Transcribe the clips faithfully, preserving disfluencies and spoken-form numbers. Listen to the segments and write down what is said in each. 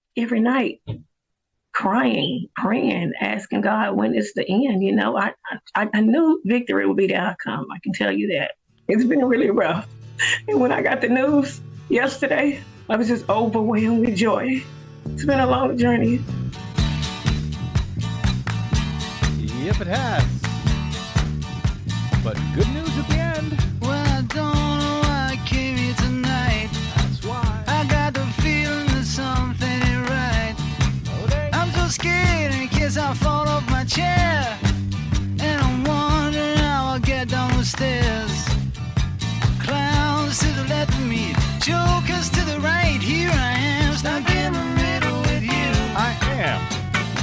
every night crying, praying, asking God, when is the end? You know, I, I, I knew victory would be the outcome. I can tell you that. It's been really rough. And when I got the news yesterday, I was just overwhelmed with joy. It's been a long journey. Yep, it has. But good news at the end. Well, I don't know why I came here tonight. That's why. I got the feeling that something ain't right. Oh, they- I'm so scared in case I fall off my chair. And I'm wondering how I'll get down the stairs. Clowns to the left of me, jokers to the right. Here I am, stuck in the middle with you. I am.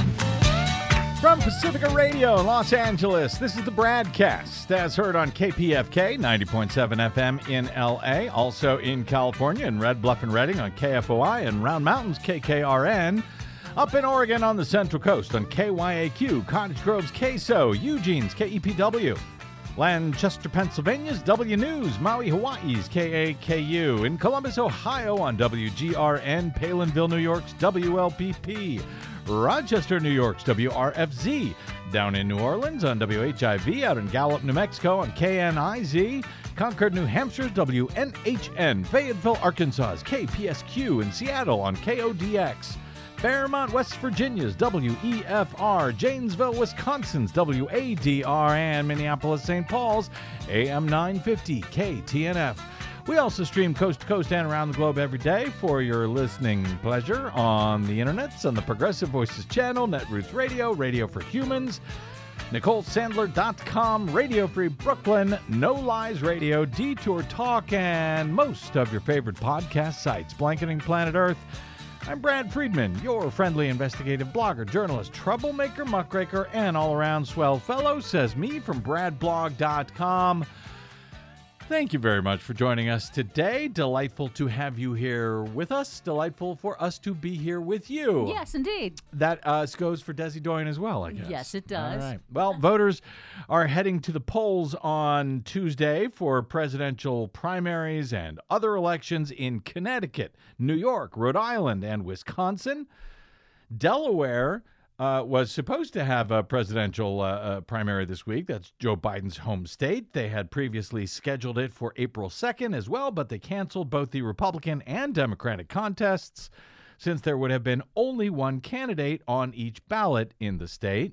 From Pacifica Radio in Los Angeles, this is the Bradcast, as heard on K P F K ninety point seven F M in L A, also in California in Red Bluff and Redding on K F O I, and Round Mountains K K R N, up in Oregon on the Central Coast on K Y A Q, Cottage Grove's K S O, Eugene's K E P W, Lancaster, Pennsylvania's W News, Maui, Hawaii's K A K U, in Columbus, Ohio on W G R N, Palinville, New York's W L P P, Rochester, New York's W R F Z, down in New Orleans on W H I V, out in Gallup, New Mexico on K N I Z, Concord, New Hampshire's W N H N, Fayetteville, Arkansas's K P S Q, in Seattle on K O D X, Fairmont, West Virginia's W E F R, Janesville, Wisconsin's W A D R, and Minneapolis, Saint Paul's A M nine fifty K T N F. We also stream coast to coast and around the globe every day for your listening pleasure on the internets, on the Progressive Voices channel, Netroots Radio, Radio for Humans, Nicole Sandler dot com, Radio Free Brooklyn, No Lies Radio, Detour Talk, and most of your favorite podcast sites, Blanketing Planet Earth. I'm Brad Friedman, your friendly investigative blogger, journalist, troublemaker, muckraker, and all-around swell fellow, says me from brad blog dot com. Thank you very much for joining us today. Delightful to have you here with us. Delightful for us to be here with you. Yes, indeed. That uh, goes for Desi Doyen as well, I guess. Yes, it does. All right. Well, voters are heading to the polls on Tuesday for presidential primaries and other elections in Connecticut, New York, Rhode Island, and Wisconsin. Delaware Uh, was supposed to have a presidential uh, uh, primary this week. That's Joe Biden's home state. They had previously scheduled it for April second as well, but they canceled both the Republican and Democratic contests since there would have been only one candidate on each ballot in the state.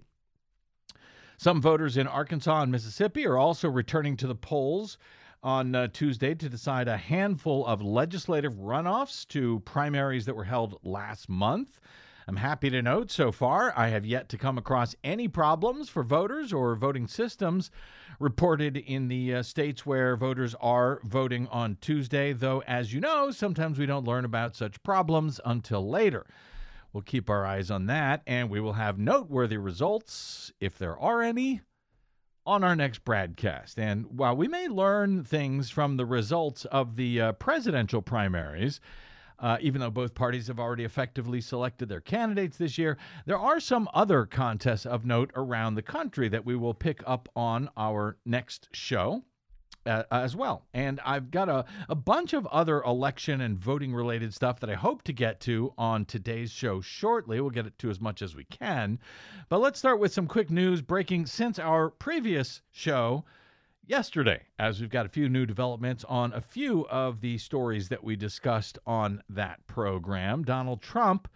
Some voters in Arkansas and Mississippi are also returning to the polls on uh, Tuesday to decide a handful of legislative runoffs to primaries that were held last month. I'm happy to note so far I have yet to come across any problems for voters or voting systems reported in the uh, states where voters are voting on Tuesday, though, as you know, sometimes we don't learn about such problems until later. We'll keep our eyes on that, and we will have noteworthy results, if there are any, on our next broadcast. And while we may learn things from the results of the uh, presidential primaries, Uh, even though both parties have already effectively selected their candidates this year, there are some other contests of note around the country that we will pick up on our next show uh, as well. And I've got a, a bunch of other election and voting-related stuff that I hope to get to on today's show shortly. We'll get it to as much as we can. But let's start with some quick news breaking since our previous show yesterday, as we've got a few new developments on a few of the stories that we discussed on that program. Donald Trump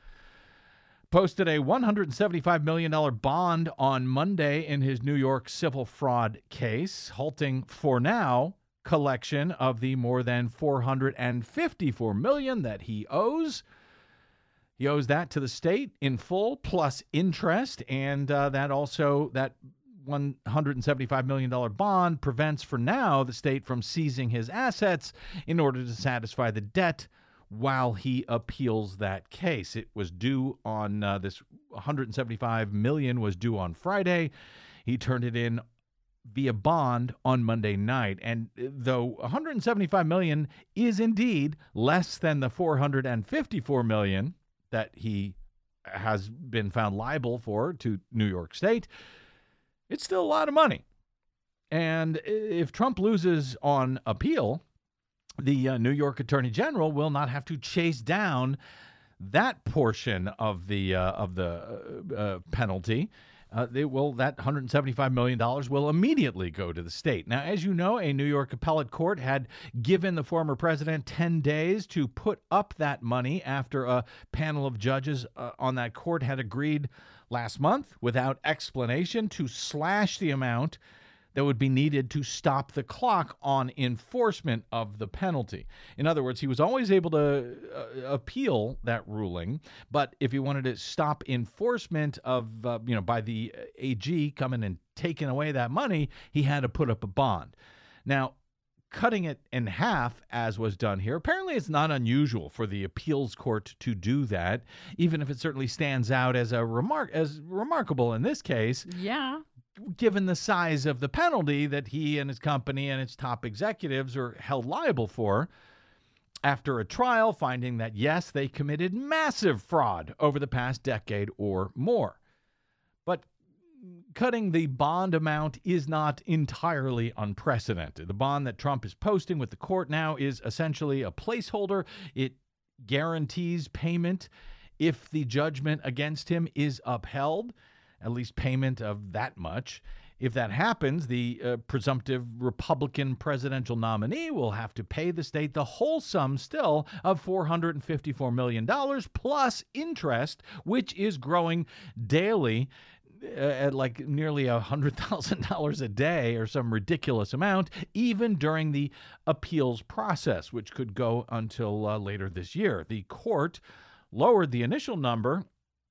posted a one hundred seventy-five million dollars bond on Monday in his New York civil fraud case, halting for now collection of the more than four hundred fifty-four million dollars that he owes. He owes that to the state in full plus interest, and uh, that also that one hundred seventy-five million dollars bond prevents for now the state from seizing his assets in order to satisfy the debt while he appeals that case. It was due on uh, this one hundred seventy-five million dollars was due on Friday. He turned it in via bond on Monday night. And though one hundred seventy-five million dollars is indeed less than the four hundred fifty-four million dollars that he has been found liable for to New York State, it's still a lot of money. And if Trump loses on appeal, the uh, New York Attorney General will not have to chase down that portion of the uh, of the uh, uh, penalty, uh, they will that one hundred seventy-five million dollars will immediately go to the state. Now, as you know, a New York appellate court had given the former president ten days to put up that money after a panel of judges uh, on that court had agreed last month, without explanation, to slash the amount that would be needed to stop the clock on enforcement of the penalty. In other words, he was always able to uh, appeal that ruling, but if he wanted to stop enforcement of, uh, you know, by the A G coming and taking away that money, he had to put up a bond. Now, cutting it in half, as was done here, apparently it's not unusual for the appeals court to do that, even if it certainly stands out as a remark as remarkable in this case. Yeah. Given the size of the penalty that he and his company and its top executives are held liable for after a trial finding that, yes, they committed massive fraud over the past decade or more. But cutting the bond amount is not entirely unprecedented. The bond that Trump is posting with the court now is essentially a placeholder. It guarantees payment if the judgment against him is upheld, at least payment of that much. If that happens, the uh, presumptive Republican presidential nominee will have to pay the state the whole sum still of four hundred fifty-four million dollars plus interest, which is growing daily uh, at like nearly one hundred thousand dollars a day or some ridiculous amount, even during the appeals process, which could go until uh, later this year. The court lowered the initial number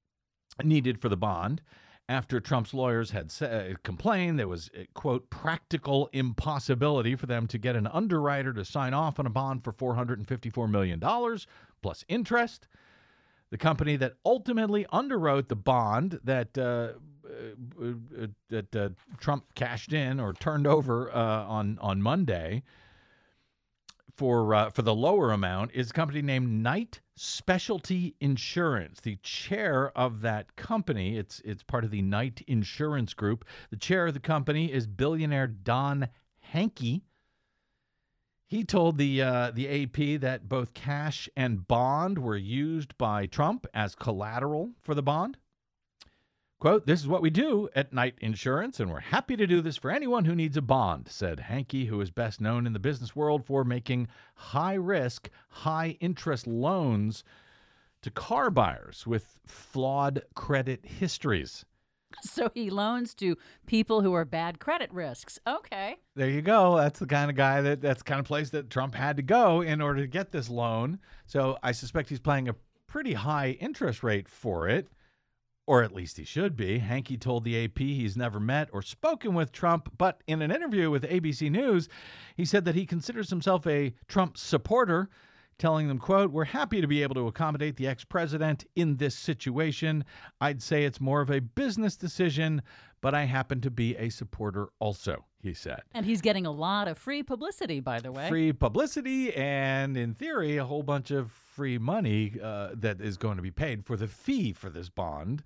needed for the bond after Trump's lawyers had uh, complained there was, quote, practical impossibility for them to get an underwriter to sign off on a bond for four hundred fifty-four million dollars plus interest. The company that ultimately underwrote the bond that uh, uh, uh, that uh, Trump cashed in or turned over uh, on on Monday for uh, for the lower amount is a company named Knight Specialty Insurance. The chair of that company, it's it's part of the Knight Insurance Group. The chair of the company is billionaire Don Henke. He told the uh, the A P that both cash and bond were used by Trump as collateral for the bond. Quote, "This is what we do at Knight Insurance, and we're happy to do this for anyone who needs a bond," said Henke, who is best known in the business world for making high-risk, high-interest loans to car buyers with flawed credit histories. So he loans to people who are bad credit risks. Okay. There you go. That's the kind of guy that that's the kind of place that Trump had to go in order to get this loan. So I suspect he's paying a pretty high interest rate for it. Or at least he should be. Henke told the A P he's never met or spoken with Trump, but in an interview with A B C News, he said that he considers himself a Trump supporter, telling them, quote, "We're happy to be able to accommodate the ex-president in this situation. I'd say it's more of a business decision, but I happen to be a supporter also," he said. And he's getting a lot of free publicity, by the way. Free publicity and, in theory, a whole bunch of free money uh, that is going to be paid for the fee for this bond,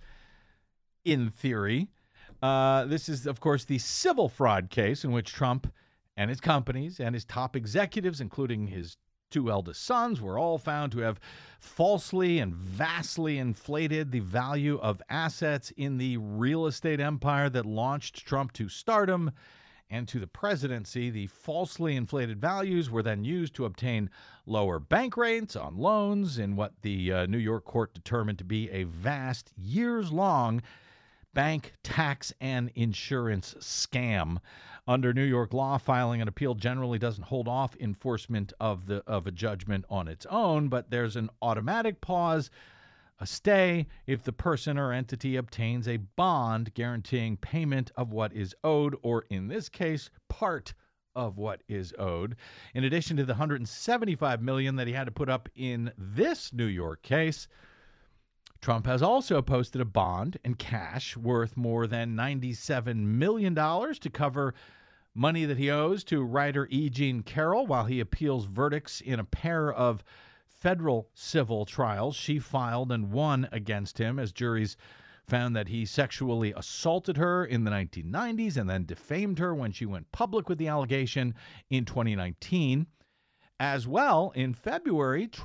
in theory. Uh, this is, of course, the civil fraud case in which Trump and his companies and his top executives, including his two eldest sons, were all found to have falsely and vastly inflated the value of assets in the real estate empire that launched Trump to stardom and to the presidency. The falsely inflated values were then used to obtain lower bank rates on loans in what the uh, New York court determined to be a vast, years-long bank, tax, and insurance scam. Under New York law, filing an appeal generally doesn't hold off enforcement of the of a judgment on its own, but there's an automatic pause, a stay, if the person or entity obtains a bond guaranteeing payment of what is owed, or in this case, part of what is owed. In addition to the one hundred seventy-five million dollars that he had to put up in this New York case, Trump has also posted a bond in cash worth more than ninety-seven million dollars to cover money that he owes to writer E. Jean Carroll while he appeals verdicts in a pair of federal civil trials she filed and won against him, as juries found that he sexually assaulted her in the nineteen nineties and then defamed her when she went public with the allegation in twenty nineteen. As well, in February, Trump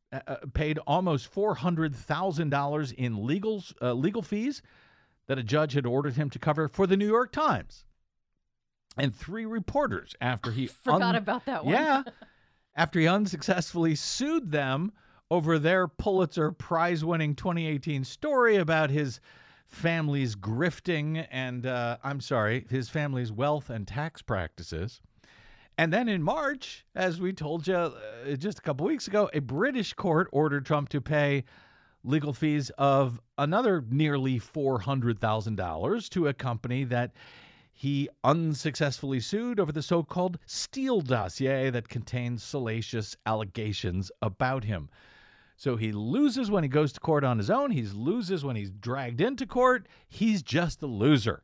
uh, paid almost four hundred thousand dollars in legal, uh, legal fees that a judge had ordered him to cover for the New York Times. And three reporters after he Forgot un- about that one. Yeah, after he unsuccessfully sued them over their Pulitzer Prize-winning twenty eighteen story about his family's grifting and, uh, I'm sorry, his family's wealth and tax practices. And then in March, as we told you uh, just a couple weeks ago, a British court ordered Trump to pay legal fees of another nearly four hundred thousand dollars to a company that he unsuccessfully sued over the so-called Steele dossier that contains salacious allegations about him. So he loses when he goes to court on his own. He loses when he's dragged into court. He's just a loser.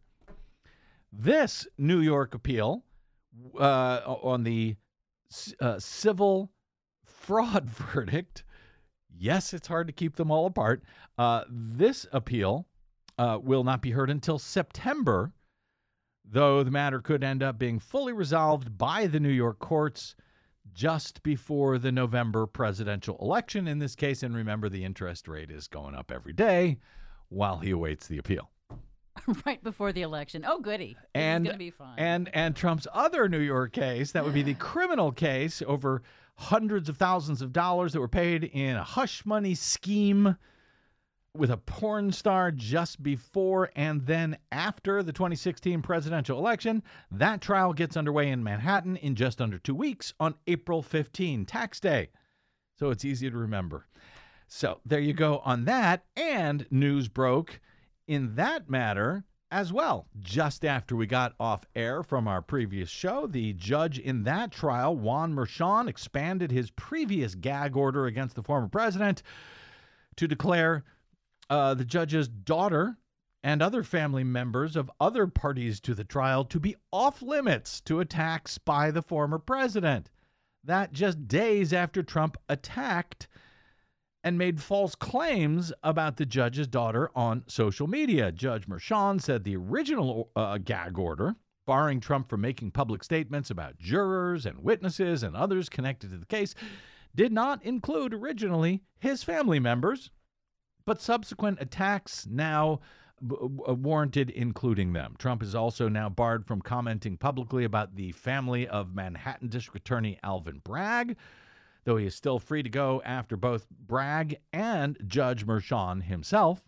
This New York appeal uh, on the uh, civil fraud verdict, yes, it's hard to keep them all apart. Uh, this appeal uh, will not be heard until September, though the matter could end up being fully resolved by the New York courts just before the November presidential election in this case. And remember, the interest rate is going up every day while he awaits the appeal. Right before the election. Oh, goody. And, This is going to be fun. And, and Trump's other New York case, that would be the criminal case over hundreds of thousands of dollars that were paid in a hush money scheme with a porn star just before and then after the twenty sixteen presidential election. That trial gets underway in Manhattan in just under two weeks on April fifteenth, tax day. So it's easy to remember. So there you go on that. And news broke in that matter as well. Just after we got off air from our previous show, the judge in that trial, Juan Merchan, expanded his previous gag order against the former president to declare Uh, the judge's daughter and other family members of other parties to the trial to be off limits to attacks by the former president. That just days after Trump attacked and made false claims about the judge's daughter on social media. Judge Merchan said the original uh, gag order, barring Trump from making public statements about jurors and witnesses and others connected to the case, did not include originally his family members, but subsequent attacks now b- b- warranted including them. Trump is also now barred from commenting publicly about the family of Manhattan District Attorney Alvin Bragg, though he is still free to go after both Bragg and Judge Merchan himself.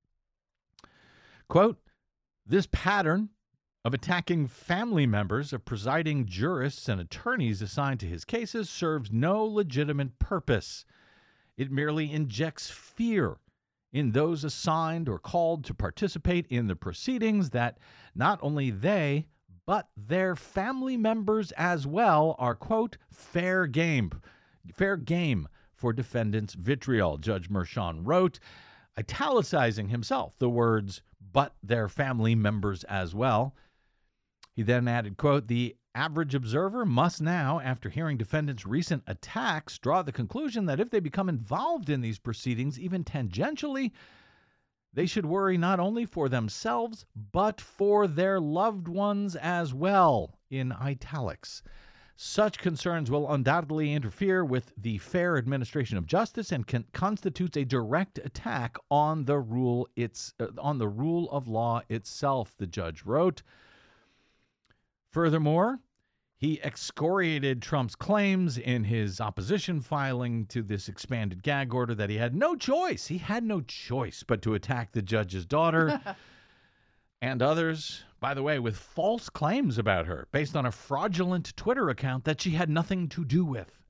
Quote, "This pattern of attacking family members of presiding jurists and attorneys assigned to his cases serves no legitimate purpose. It merely injects fear in those assigned or called to participate in the proceedings that not only they, but their family members as well are, quote, fair game, fair game for defendants' vitriol," Judge Merchan wrote, italicizing himself the words, "but their family members as well." He then added, quote, "The average observer must now, after hearing defendants' recent attacks, draw the conclusion that if they become involved in these proceedings, even tangentially, they should worry not only for themselves, but for their loved ones as well," in italics. "Such concerns will undoubtedly interfere with the fair administration of justice and can, constitutes a direct attack on the rule it's uh, on the rule of law itself," the judge wrote. Furthermore, he excoriated Trump's claims in his opposition filing to this expanded gag order that he had no choice. He had no choice but to attack the judge's daughter and others, by the way, with false claims about her based on a fraudulent Twitter account that she had nothing to do with.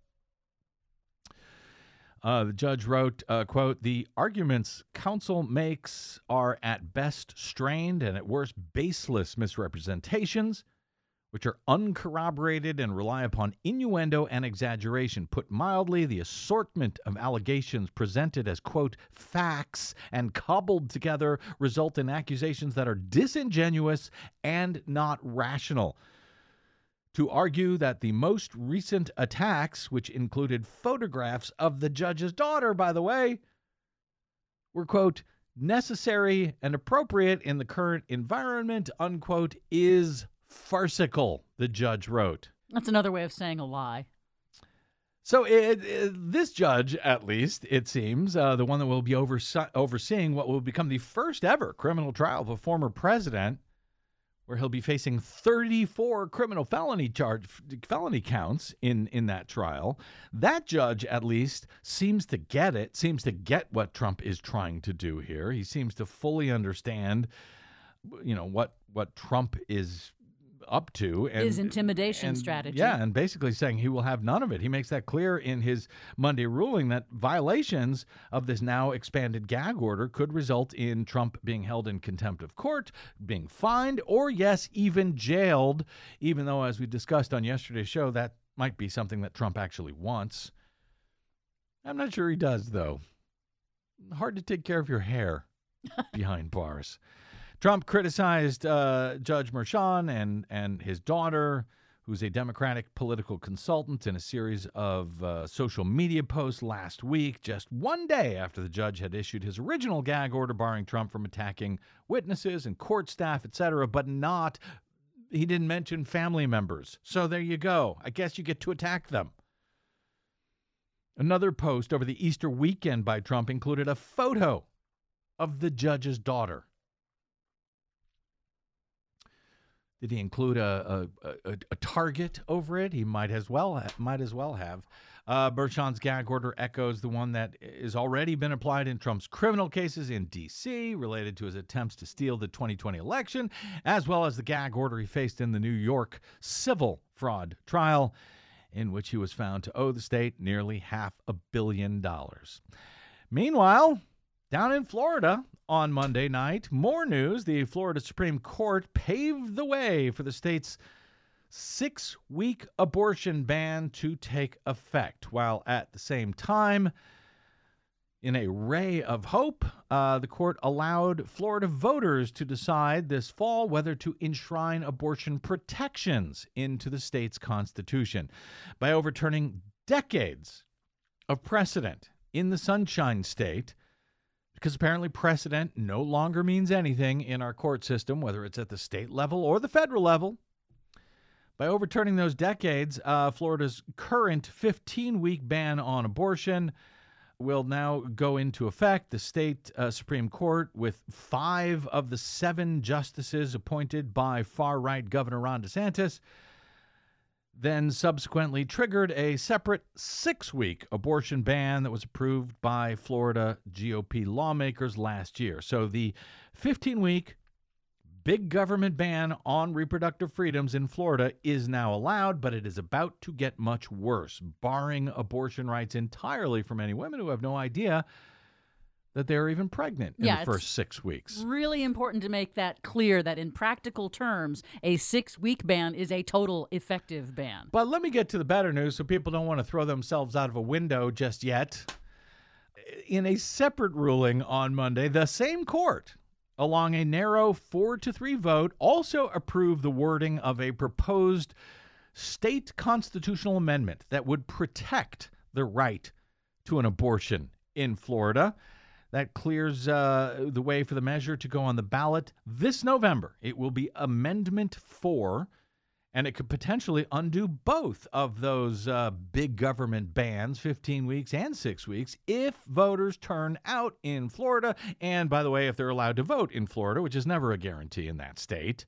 Uh, the judge wrote, uh, quote, "The arguments counsel makes are at best strained and at worst baseless misrepresentations, which are uncorroborated and rely upon innuendo and exaggeration. Put mildly, the assortment of allegations presented as, quote, facts and cobbled together result in accusations that are disingenuous and not rational. To argue that the most recent attacks, which included photographs of the judge's daughter, by the way, were, quote, necessary and appropriate in the current environment, unquote, is farcical," the judge wrote. That's another way of saying a lie. So it, it, this judge, at least, it seems, uh, the one that will be overse- overseeing what will become the first ever criminal trial of a former president, where he'll be facing thirty-four criminal felony charge felony counts in, in that trial. That judge, at least, seems to get it, seems to get what Trump is trying to do here. He seems to fully understand, you know, what what Trump is up to, and his intimidation and, strategy. Yeah, and basically saying he will have none of it. He makes that clear in his Monday ruling that violations of this now expanded gag order could result in Trump being held in contempt of court, being fined, or yes, even jailed, even though, as we discussed on yesterday's show, that might be something that Trump actually wants. I'm not sure he does, though. Hard to take care of your hair behind bars. Trump criticized uh, Judge Merchan and, and his daughter, who's a Democratic political consultant, in a series of uh, social media posts last week, just one day after the judge had issued his original gag order barring Trump from attacking witnesses and court staff, et cetera, but not, he didn't mention family members. So there you go. I guess you get to attack them. Another post over the Easter weekend by Trump included a photo of the judge's daughter. Did he include a, a, a, a target over it? He might as well ha- might as well have. Uh, Merchan's gag order echoes the one that has already been applied in Trump's criminal cases in D C related to his attempts to steal the twenty twenty election, as well as the gag order he faced in the New York civil fraud trial, in which he was found to owe the state nearly half a billion dollars. Meanwhile, down in Florida on Monday night, more news. The Florida Supreme Court paved the way for the state's six-week abortion ban to take effect, while at the same time, in a ray of hope, uh, the court allowed Florida voters to decide this fall whether to enshrine abortion protections into the state's constitution by overturning decades of precedent in the Sunshine State, because apparently precedent no longer means anything in our court system, whether it's at the state level or the federal level. By overturning those decades, uh, Florida's current fifteen-week ban on abortion will now go into effect. The state uh, Supreme Court, with five of the seven justices appointed by far-right Governor Ron DeSantis, then subsequently triggered a separate six-week abortion ban that was approved by Florida G O P lawmakers last year. So the fifteen-week big government ban on reproductive freedoms in Florida is now allowed, but it is about to get much worse, barring abortion rights entirely from any women who have no idea that they're even pregnant in Yeah, the first six weeks. Really important to make that clear that in practical terms, a six-week ban is a total effective ban. But let me get to the better news so people don't want to throw themselves out of a window just yet. In a separate ruling on Monday, the same court, along a narrow four to three vote, also approved the wording of a proposed state constitutional amendment that would protect the right to an abortion in Florida. That clears uh, the way for the measure to go on the ballot this November. It will be Amendment four, and it could potentially undo both of those uh, big government bans, fifteen weeks and six weeks, if voters turn out in Florida. And by the way, if they're allowed to vote in Florida, which is never a guarantee in that state.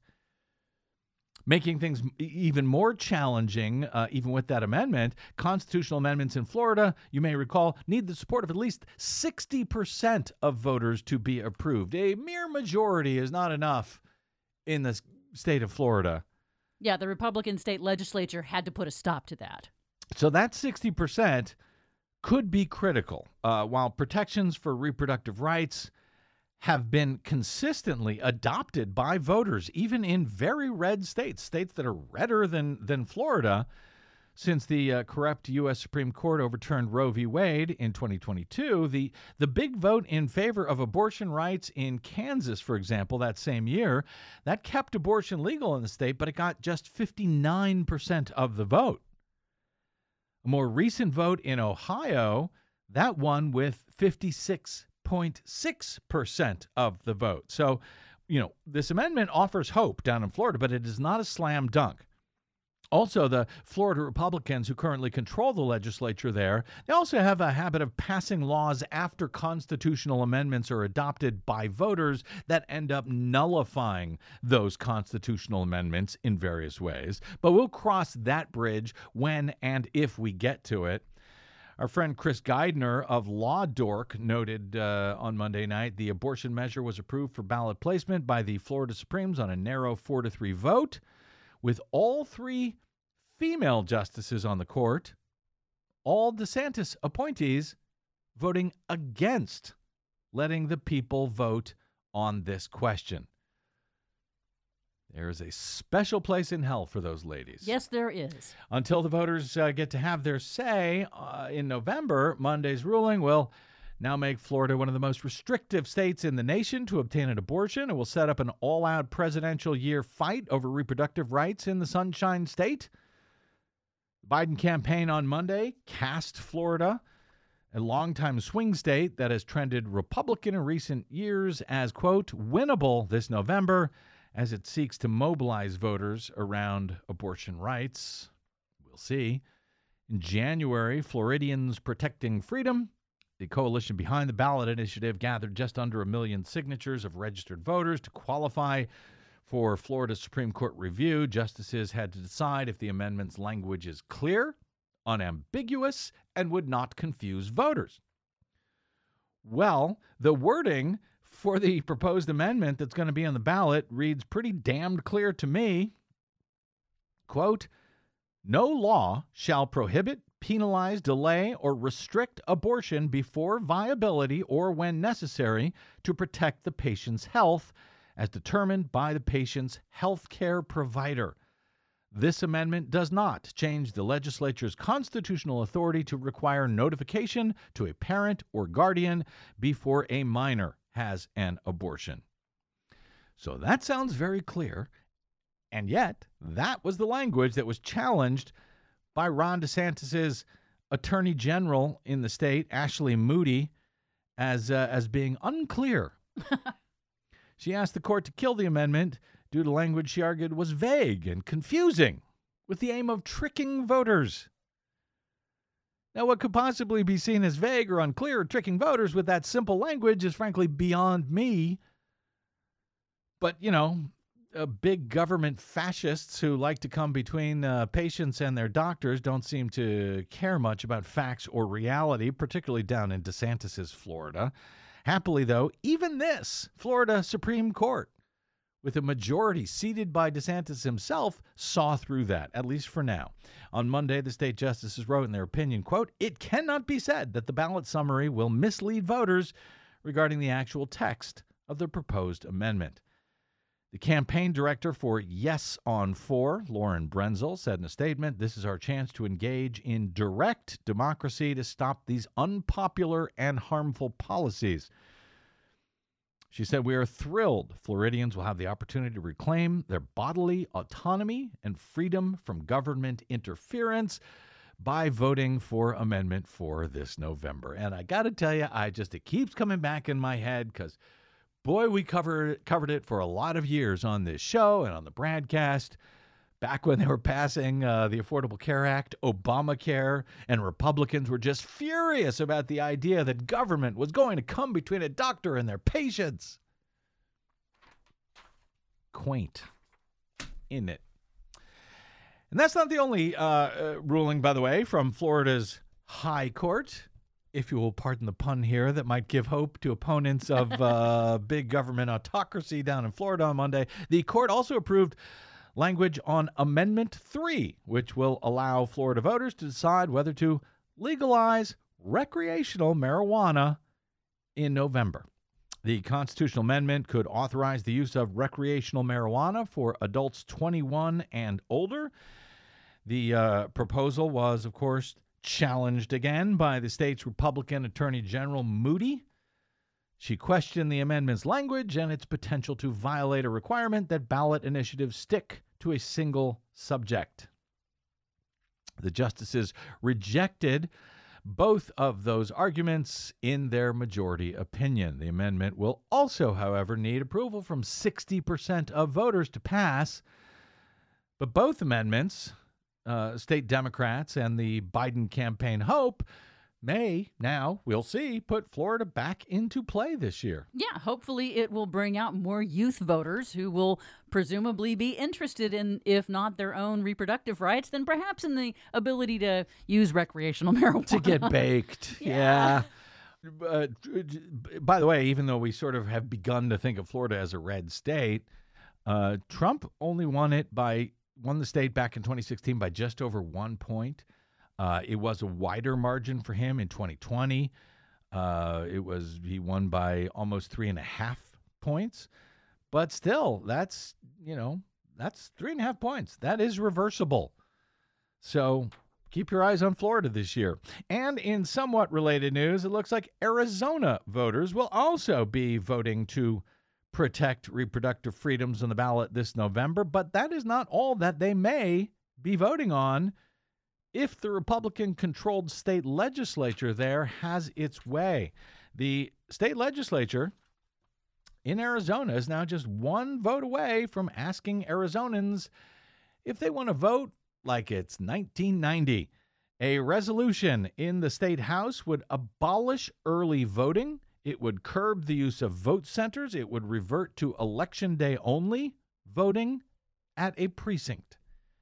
Making things even more challenging, uh, even with that amendment, constitutional amendments in Florida, you may recall, need the support of at least sixty percent of voters to be approved. A mere majority is not enough in the state of Florida. Yeah, the Republican state legislature had to put a stop to that. So that sixty percent could be critical. Uh, while protections for reproductive rights have been consistently adopted by voters, even in very red states, states that are redder than, than Florida, since the uh, corrupt U S Supreme Court overturned Roe v. Wade in twenty twenty-two. The, the big vote in favor of abortion rights in Kansas, for example, that same year, that kept abortion legal in the state, but it got just fifty-nine percent of the vote. A more recent vote in Ohio, that won with fifty-six point six percent of the vote. So, you know, this amendment offers hope down in Florida, but it is not a slam dunk. Also, the Florida Republicans who currently control the legislature there, they also have a habit of passing laws after constitutional amendments are adopted by voters that end up nullifying those constitutional amendments in various ways. But we'll cross that bridge when and if we get to it. Our friend Chris Geidner of Law Dork noted uh, on Monday night the abortion measure was approved for ballot placement by the Florida Supremes on a narrow four to three vote, with all three female justices on the court, all DeSantis appointees, voting against letting the people vote on this question. There is a special place in hell for those ladies. Yes, there is. Until the voters uh, get to have their say uh, in November, Monday's ruling will now make Florida one of the most restrictive states in the nation to obtain an abortion. It will set up an all-out presidential year fight over reproductive rights in the Sunshine State. The Biden campaign on Monday cast Florida, a longtime swing state that has trended Republican in recent years, as, quote, winnable this November as it seeks to mobilize voters around abortion rights. We'll see. In January, Floridians Protecting Freedom, the coalition behind the ballot initiative, gathered just under a million signatures of registered voters to qualify for Florida Supreme Court review. Justices had to decide if the amendment's language is clear, unambiguous, and would not confuse voters. Well, the wording for the proposed amendment that's going to be on the ballot reads pretty damned clear to me. Quote, no law shall prohibit, penalize, delay, or restrict abortion before viability or when necessary to protect the patient's health as determined by the patient's health care provider. This amendment does not change the legislature's constitutional authority to require notification to a parent or guardian before a minor has an abortion. So that sounds very clear, and yet that was the language that was challenged by Ron DeSantis's Attorney General in the state, Ashley Moody, as uh, as being unclear. She asked the court to kill the amendment due to language she argued was vague and confusing, with the aim of tricking voters. Now, what could possibly be seen as vague or unclear or tricking voters with that simple language is frankly beyond me. But, you know, uh, big government fascists who like to come between uh, patients and their doctors don't seem to care much about facts or reality, particularly down in DeSantis's Florida. Happily, though, even this Florida Supreme Court, with a majority seated by DeSantis himself, saw through that, at least for now. On Monday, the state justices wrote in their opinion, quote, it cannot be said that the ballot summary will mislead voters regarding the actual text of the proposed amendment. The campaign director for Yes on four, Lauren Brenzel, said in a statement, this is our chance to engage in direct democracy to stop these unpopular and harmful policies. She said, we are thrilled Floridians will have the opportunity to reclaim their bodily autonomy and freedom from government interference by voting for Amendment four this November. And I got to tell you, I just, it keeps coming back in my head because, boy, we covered, covered it for a lot of years on this show and on the broadcast. Back when they were passing uh, the Affordable Care Act, Obamacare, and Republicans were just furious about the idea that government was going to come between a doctor and their patients. Quaint, isn't it? And that's not the only uh, uh, ruling, by the way, from Florida's High Court, if you will pardon the pun here, that might give hope to opponents of uh, big government autocracy down in Florida on Monday. The court also approved language on Amendment three, which will allow Florida voters to decide whether to legalize recreational marijuana in November. The constitutional amendment could authorize the use of recreational marijuana for adults twenty-one and older. The uh, proposal was, of course, challenged again by the state's Republican Attorney General Moody. She questioned the amendment's language and its potential to violate a requirement that ballot initiatives stick to a single subject. The justices rejected both of those arguments in their majority opinion. The amendment will also, however, need approval from sixty percent of voters to pass. But both amendments uh, state Democrats and the Biden campaign hope may now, we'll see, put Florida back into play this year. Yeah, hopefully it will bring out more youth voters who will presumably be interested in, if not their own reproductive rights, then perhaps in the ability to use recreational marijuana. To get baked. Yeah. yeah. Uh, by the way, even though we sort of have begun to think of Florida as a red state, uh, Trump only won it by, won the state back in twenty sixteen by just over one point. Uh, it was a wider margin for him in twenty twenty. Uh, it was he won by almost three and a half points, but still, that's you know that's three and a half points. That is reversible. So keep your eyes on Florida this year. And in somewhat related news, it looks like Arizona voters will also be voting to protect reproductive freedoms on the ballot this November. But that is not all that they may be voting on if the Republican-controlled state legislature there has its way. The state legislature in Arizona is now just one vote away from asking Arizonans if they want to vote like it's nineteen ninety. A resolution in the state house would abolish early voting. It would curb the use of vote centers. It would revert to election day only voting at a precinct.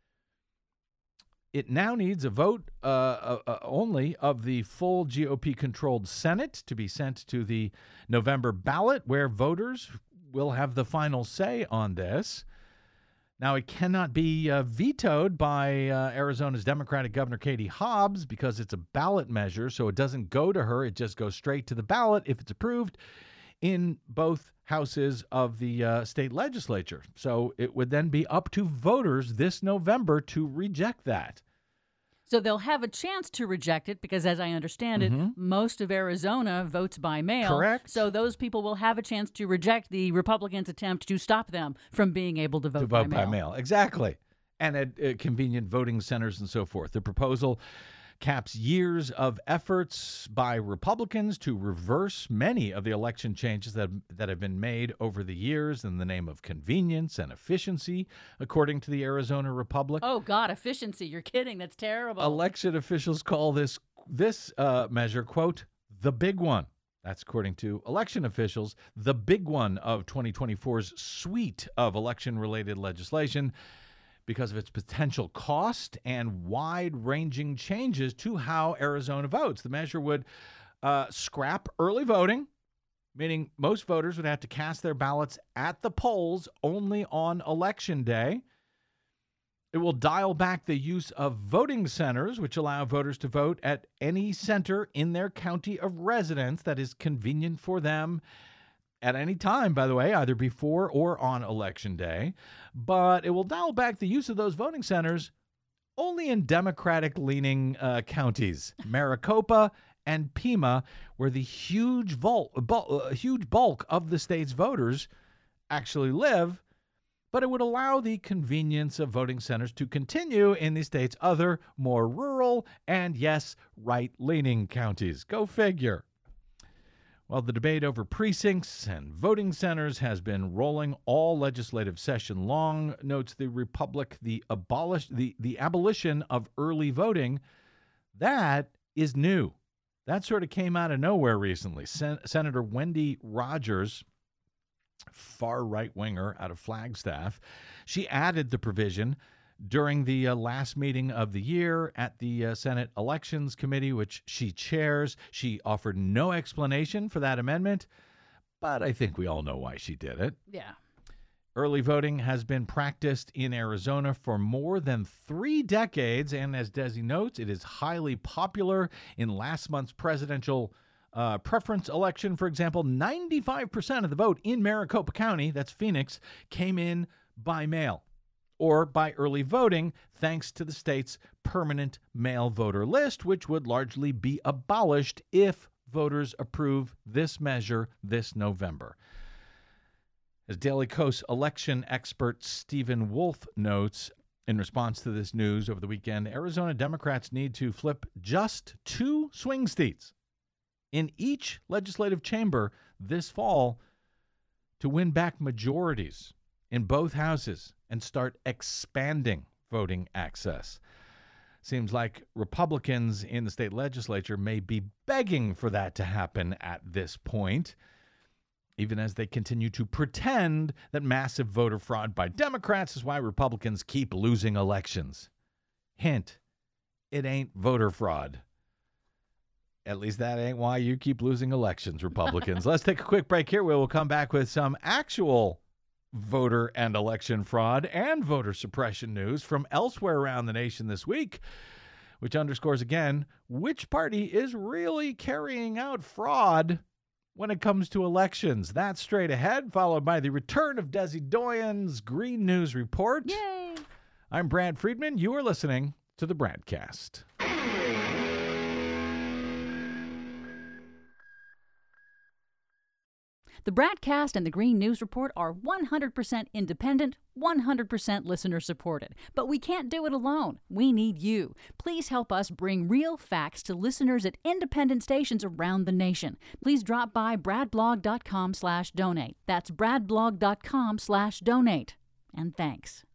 It now needs a vote uh, uh, uh, only of the full G O P-controlled Senate to be sent to the November ballot, where voters will have the final say on this. Now, it cannot be uh, vetoed by uh, Arizona's Democratic Governor Katie Hobbs because it's a ballot measure, so it doesn't go to her. It just goes straight to the ballot if it's approved in both houses of the uh, state legislature. So it would then be up to voters this November to reject that. So they'll have a chance to reject it because, as I understand it, Mhm. most of Arizona votes by mail. Correct. So those people will have a chance to reject the Republicans' attempt to stop them from being able to vote, to vote by, by mail. Exactly. And at uh, convenient voting centers and so forth. The proposal caps years of efforts by Republicans to reverse many of the election changes that, that have been made over the years in the name of convenience and efficiency, according to the Arizona Republic. Oh, God, efficiency. You're kidding. That's terrible. Election officials call this this uh, measure, quote, the big one. That's according to election officials, the big one of twenty twenty-four's suite of election-related legislation, because of its potential cost and wide-ranging changes to how Arizona votes. The measure would uh, scrap early voting, meaning most voters would have to cast their ballots at the polls only on Election Day. It will dial back the use of voting centers, which allow voters to vote at any center in their county of residence that is convenient for them at any time, by the way, either before or on Election Day. But it will dial back the use of those voting centers only in Democratic-leaning uh, counties, Maricopa and Pima, where the huge, vol- bul- uh, huge bulk of the state's voters actually live. But it would allow the convenience of voting centers to continue in the state's other, more rural and, yes, right-leaning counties. Go figure. Well, the debate over precincts and voting centers has been rolling all legislative session long, notes the Republic. The abolish the, the abolition of early voting, that is new. That sort of came out of nowhere recently. Sen- Senator Wendy Rogers, far right-winger out of Flagstaff, she added the provision during the uh, last meeting of the year at the uh, Senate Elections Committee, which she chairs. She offered no explanation for that amendment, but I think we all know why she did it. Yeah. Early voting has been practiced in Arizona for more than three decades, and as Desi notes, it is highly popular. In last month's presidential uh, preference election, for example, ninety-five percent of the vote in Maricopa County, that's Phoenix, came in by mail or by early voting, thanks to the state's permanent mail voter list, which would largely be abolished if voters approve this measure this November. As Daily Kos election expert Stephen Wolf notes, in response to this news over the weekend, Arizona Democrats need to flip just two swing seats in each legislative chamber this fall to win back majorities in both houses and start expanding voting access. Seems like Republicans in the state legislature may be begging for that to happen at this point, even as they continue to pretend that massive voter fraud by Democrats is why Republicans keep losing elections. Hint, it ain't voter fraud. At least that ain't why you keep losing elections, Republicans. Let's take a quick break here. We will come back with some actual voter and election fraud and voter suppression news from elsewhere around the nation this week, which underscores again which party is really carrying out fraud when it comes to elections. That's straight ahead, followed by the return of Desi Doyen's Green News Report. Yay! I'm Brad Friedman. You are listening to the Bradcast. The Bradcast and the Green News Report are one hundred percent independent, one hundred percent listener supported. But we can't do it alone. We need you. Please help us bring real facts to listeners at independent stations around the nation. Please drop by bradblog.com slash donate. That's bradblog.com slash donate. And thanks.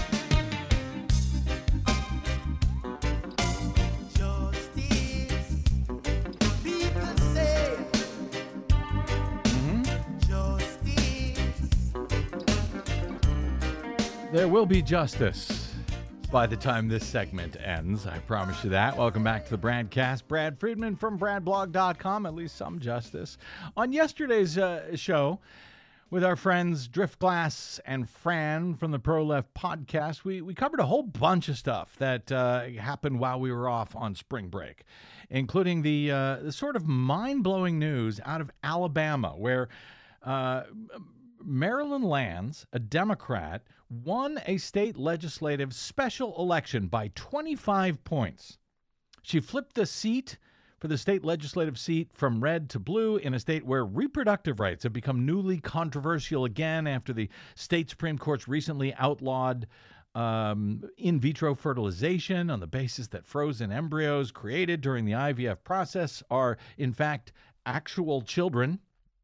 There will be justice by the time this segment ends. I promise you that. Welcome back to the Bradcast. Brad Friedman from bradblog dot com. At least some justice. On yesterday's uh, show with our friends Driftglass and Fran from the Pro Left podcast, we, we covered a whole bunch of stuff that uh, happened while we were off on spring break, including the, uh, the sort of mind-blowing news out of Alabama where uh, Marilyn Lands, a Democrat, won a state legislative special election by twenty-five points. She flipped the seat for the state legislative seat from red to blue in a state where reproductive rights have become newly controversial again after the state Supreme Court's recently outlawed um, in vitro fertilization on the basis that frozen embryos created during the I V F process are, in fact, actual children.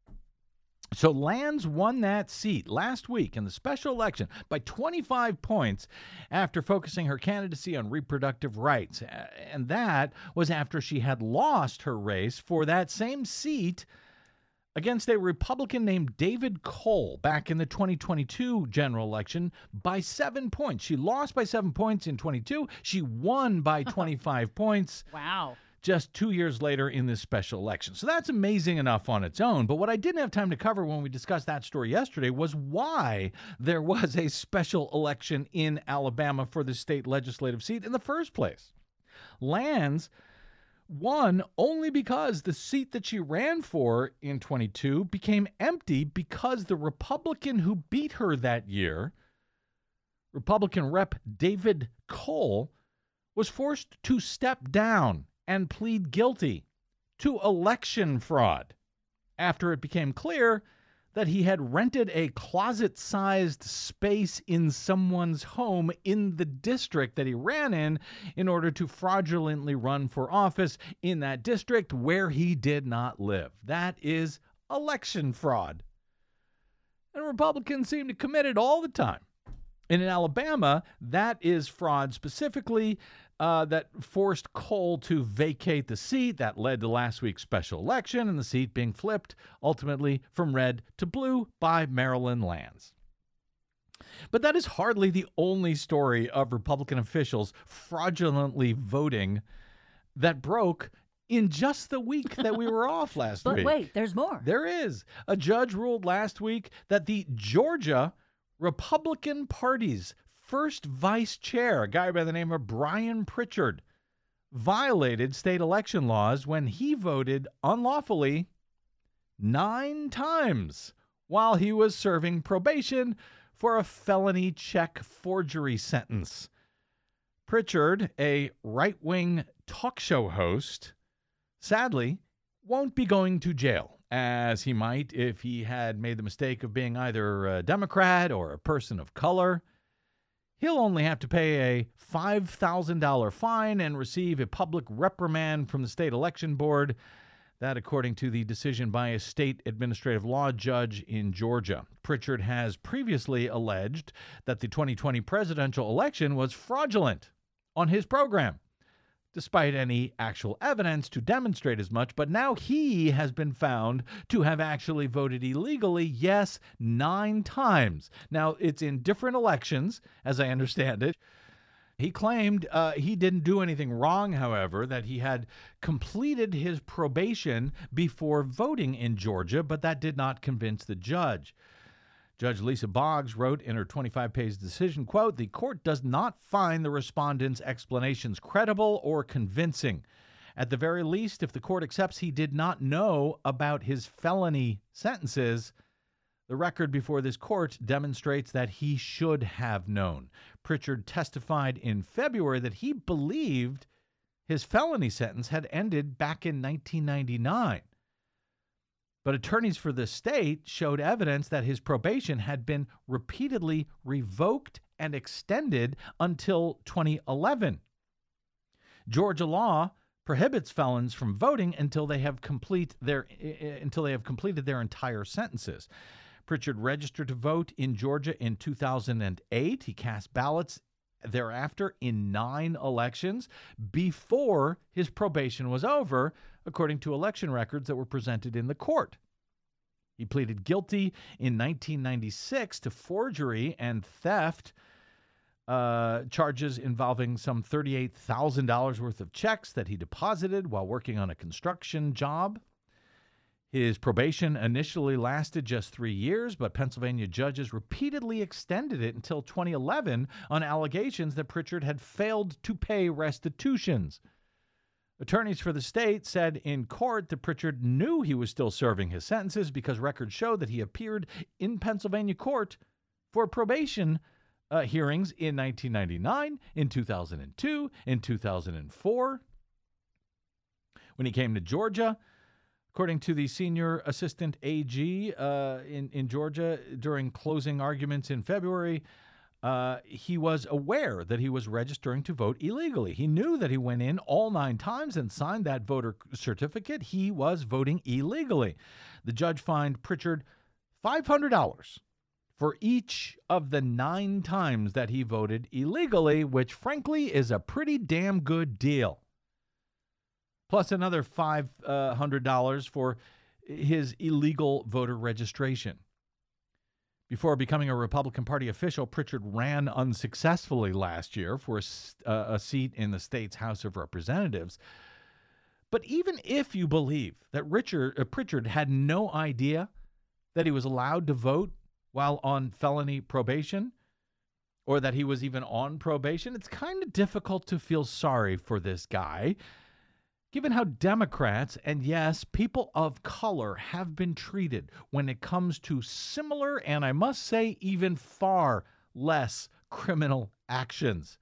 So Lands won that seat last week in the special election by twenty-five points after focusing her candidacy on reproductive rights. And that was after she had lost her race for that same seat against a Republican named David Cole back in the twenty twenty-two general election by seven points. She lost by seven points in twenty-two. She won by twenty-five points. Wow. Just two years later in this special election. So that's amazing enough on its own. But what I didn't have time to cover when we discussed that story yesterday was why there was a special election in Alabama for the state legislative seat in the first place. Lands won only because the seat that she ran for in twenty-two became empty because the Republican who beat her that year, Republican Rep David Cole, was forced to step down and plead guilty to election fraud after it became clear that he had rented a closet-sized space in someone's home in the district that he ran in in order to fraudulently run for office in that district where he did not live. That is election fraud. And Republicans seem to commit it all the time. And in Alabama, that is fraud specifically uh, that forced Cole to vacate the seat. That led to last week's special election and the seat being flipped ultimately from red to blue by Marilyn Lands. But that is hardly the only story of Republican officials fraudulently voting that broke in just the week that we were off last but week. But wait, there's more. There is. A judge ruled last week that the Georgia Republican Party's first vice chair, a guy by the name of Brian Pritchard, violated state election laws when he voted unlawfully nine times while he was serving probation for a felony check forgery sentence. Pritchard, a right-wing talk show host, sadly won't be going to jail, as he might if he had made the mistake of being either a Democrat or a person of color. He'll only have to pay a five thousand dollars fine and receive a public reprimand from the state election board. That, according to the decision by a state administrative law judge in Georgia. Pritchard has previously alleged that the twenty twenty presidential election was fraudulent on his program, despite any actual evidence to demonstrate as much. But now he has been found to have actually voted illegally, yes, nine times. Now, it's in different elections, as I understand it. He claimed uh, he didn't do anything wrong, however, that he had completed his probation before voting in Georgia, but that did not convince the judge. Judge Lisa Boggs wrote in her twenty-five page decision, quote, "The court does not find the respondent's explanations credible or convincing. At the very least, if the court accepts he did not know about his felony sentences, the record before this court demonstrates that he should have known." Pritchard testified in February that he believed his felony sentence had ended back in nineteen ninety-nine. But attorneys for the state showed evidence that his probation had been repeatedly revoked and extended until twenty eleven. Georgia law prohibits felons from voting until they have complete their until they have completed their entire sentences. Pritchard registered to vote in Georgia in two thousand eight. He cast ballots thereafter in nine elections before his probation was over, according to election records that were presented in the court. He pleaded guilty in nineteen ninety-six to forgery and theft, uh, charges involving some thirty-eight thousand dollars worth of checks that he deposited while working on a construction job. His probation initially lasted just three years, but Pennsylvania judges repeatedly extended it until twenty eleven on allegations that Pritchard had failed to pay restitutions. Attorneys for the state said in court that Pritchard knew he was still serving his sentences because records show that he appeared in Pennsylvania court for probation uh, hearings in nineteen ninety-nine, in two thousand two, in two thousand four. When he came to Georgia, according to the senior assistant A G uh, in, in Georgia, during closing arguments in February, uh, he was aware that he was registering to vote illegally. He knew that he went in all nine times and signed that voter certificate. He was voting illegally. The judge fined Pritchard five hundred dollars for each of the nine times that he voted illegally, which frankly is a pretty damn good deal. Plus another five hundred dollars for his illegal voter registration. Before becoming a Republican Party official, Pritchard ran unsuccessfully last year for a, uh, a seat in the state's House of Representatives. But even if you believe that Richard, uh, Pritchard had no idea that he was allowed to vote while on felony probation, or that he was even on probation, it's kind of difficult to feel sorry for this guy, given how Democrats, and yes, people of color, have been treated when it comes to similar, and I must say even far less, criminal actions.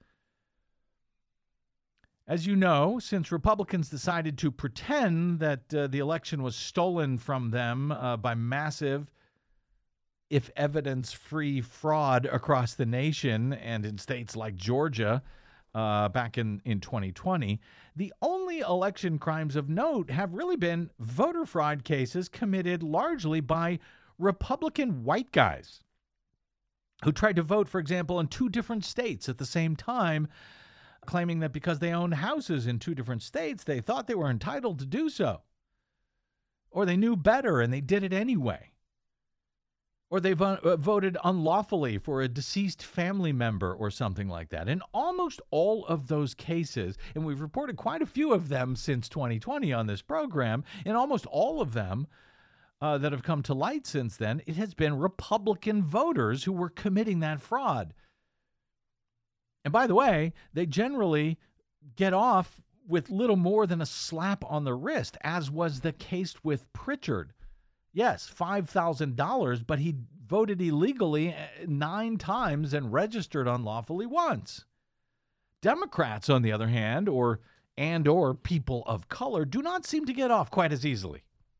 As you know, since Republicans decided to pretend that uh, the election was stolen from them uh, by massive, if evidence-free fraud across the nation and in states like Georgia, Uh, back in, in twenty twenty, the only election crimes of note have really been voter fraud cases committed largely by Republican white guys who tried to vote, for example, in two different states at the same time, claiming that because they owned houses in two different states, they thought they were entitled to do so. Or they knew better and they did it anyway. Or they vo- voted unlawfully for a deceased family member or something like that. In almost all of those cases, and we've reported quite a few of them since twenty twenty on this program, in almost all of them uh, that have come to light since then, it has been Republican voters who were committing that fraud. And by the way, they generally get off with little more than a slap on the wrist, as was the case with Pritchard. Yes, five thousand dollars, but he voted illegally nine times and registered unlawfully once. Democrats, on the other hand, or and or people of color, do not seem to get off quite as easily.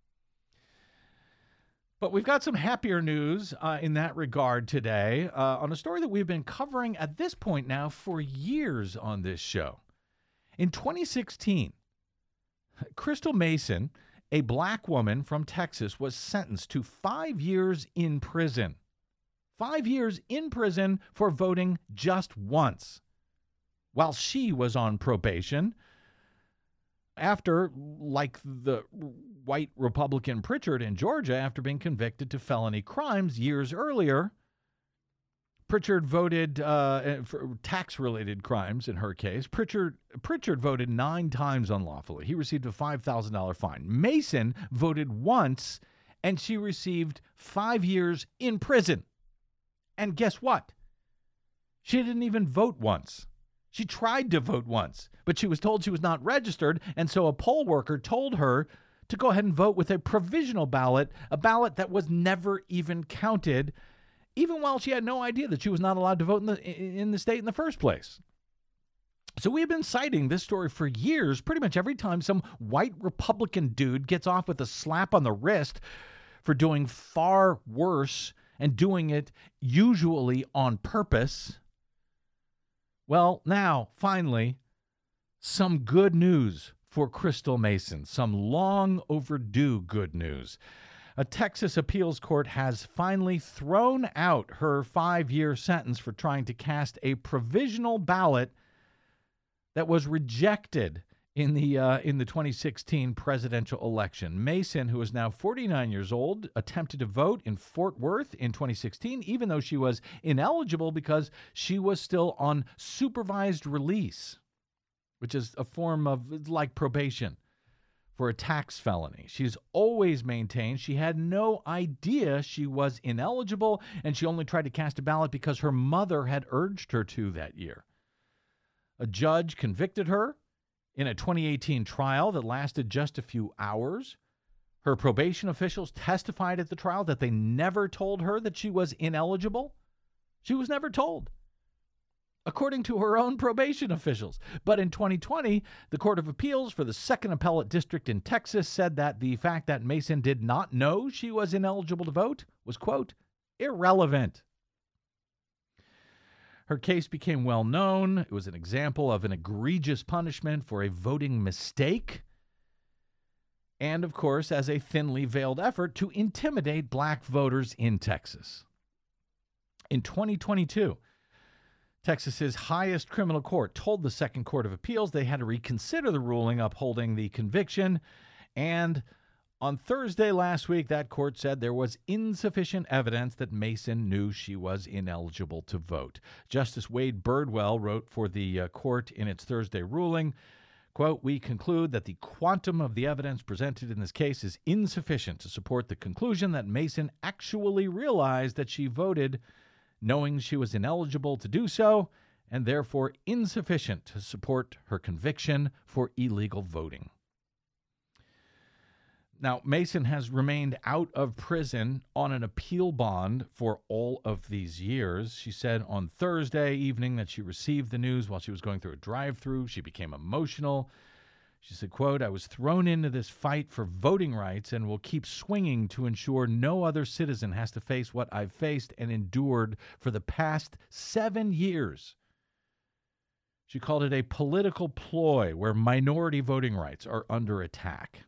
But we've got some happier news uh, in that regard today uh, on a story that we've been covering at this point now for years on this show. In twenty sixteen, Crystal Mason, a black woman from Texas, was sentenced to five years in prison. Five years in prison for voting just once. While she was on probation after, like the white Republican Pritchard in Georgia, after being convicted to felony crimes years earlier. Pritchard voted uh, for tax-related crimes in her case. Pritchard, Pritchard voted nine times unlawfully. He received a five thousand dollars fine. Mason voted once, and she received five years in prison. And guess what? She didn't even vote once. She tried to vote once, but she was told she was not registered, and so a poll worker told her to go ahead and vote with a provisional ballot, a ballot that was never even counted, even while she had no idea that she was not allowed to vote in the in the state in the first place. So we've been citing this story for years, pretty much every time some white Republican dude gets off with a slap on the wrist for doing far worse and doing it usually on purpose. Well, now, finally, some good news for Crystal Mason, some long overdue good news. A Texas appeals court has finally thrown out her five-year sentence for trying to cast a provisional ballot that was rejected in the uh, in the twenty sixteen presidential election. Mason, who is now forty-nine years old, attempted to vote in Fort Worth in twenty sixteen, even though she was ineligible because she was still on supervised release, which is a form of like probation for a tax felony. She's always maintained she had no idea she was ineligible, and she only tried to cast a ballot because her mother had urged her to that year. A judge convicted her in a twenty eighteen trial that lasted just a few hours. Her probation officials testified at the trial that they never told her that she was ineligible. She was never told, according to her own probation officials. But in twenty twenty, the Court of Appeals for the Second Appellate District in Texas said that the fact that Mason did not know she was ineligible to vote was, quote, irrelevant. Her case became well known. It was an example of an egregious punishment for a voting mistake, and, of course, as a thinly veiled effort to intimidate black voters in Texas. In twenty twenty-two, Texas's highest criminal court told the Second Court of Appeals they had to reconsider the ruling upholding the conviction, and on Thursday last week, that court said there was insufficient evidence that Mason knew she was ineligible to vote. Justice Wade Birdwell wrote for the uh, court in its Thursday ruling, quote, "We conclude that the quantum of the evidence presented in this case is insufficient to support the conclusion that Mason actually realized that she voted knowing she was ineligible to do so, and therefore insufficient to support her conviction for illegal voting." Now, Mason has remained out of prison on an appeal bond for all of these years. She said on Thursday evening that she received the news while she was going through a drive-thru. She became emotional. She said, quote, "I was thrown into this fight for voting rights and will keep swinging to ensure no other citizen has to face what I've faced and endured for the past seven years. She called it a political ploy where minority voting rights are under attack.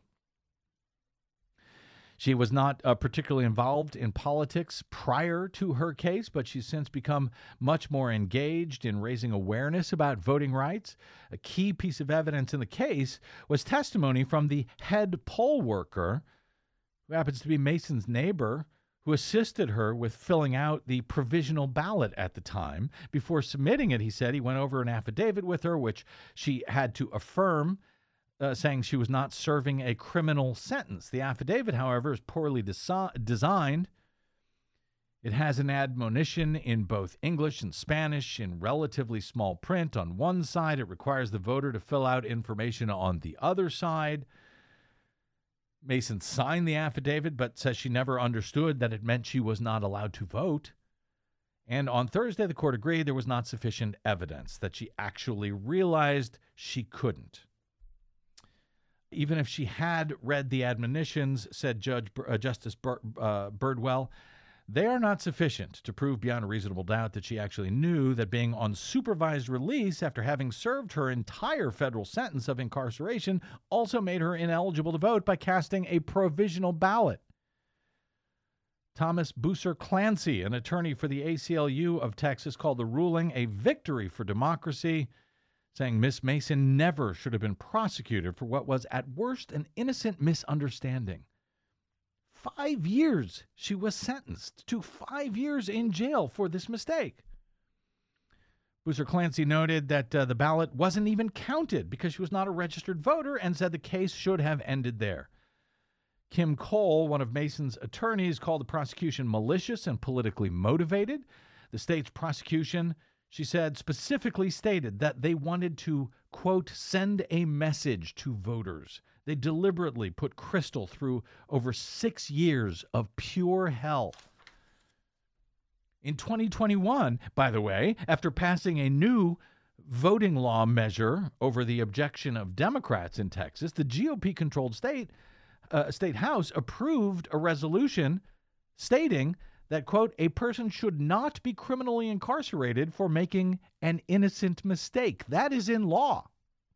She was not uh, particularly involved in politics prior to her case, but she's since become much more engaged in raising awareness about voting rights. A key piece of evidence in the case was testimony from the head poll worker, who happens to be Mason's neighbor, who assisted her with filling out the provisional ballot at the time. Before submitting it, he said he went over an affidavit with her, which she had to affirm, Uh, saying she was not serving a criminal sentence. The affidavit, however, is poorly desi- designed. It has an admonition in both English and Spanish in relatively small print. On one side, it requires the voter to fill out information on the other side. Mason signed the affidavit, but says she never understood that it meant she was not allowed to vote. And on Thursday, the court agreed there was not sufficient evidence that she actually realized she couldn't. Even if she had read the admonitions, said Judge uh, Justice Bur- uh, Birdwell, they are not sufficient to prove beyond a reasonable doubt that she actually knew that being on supervised release after having served her entire federal sentence of incarceration also made her ineligible to vote by casting a provisional ballot. Thomas Buser Clancy, an attorney for the A C L U of Texas, called the ruling a victory for democracy, saying Miss Mason never should have been prosecuted for what was at worst an innocent misunderstanding. Five years she was sentenced to five years in jail for this mistake. Boozer Clancy noted that uh, the ballot wasn't even counted because she was not a registered voter and said the case should have ended there. Kim Cole, one of Mason's attorneys, called the prosecution malicious and politically motivated. The state's prosecution, she said, specifically stated that they wanted to, quote, send a message to voters. They deliberately put Crystal through over six years of pure hell. In twenty twenty-one, by the way, after passing a new voting law measure over the objection of Democrats in Texas, the G O P-controlled state uh, state house approved a resolution stating that, quote, a person should not be criminally incarcerated for making an innocent mistake. That is in law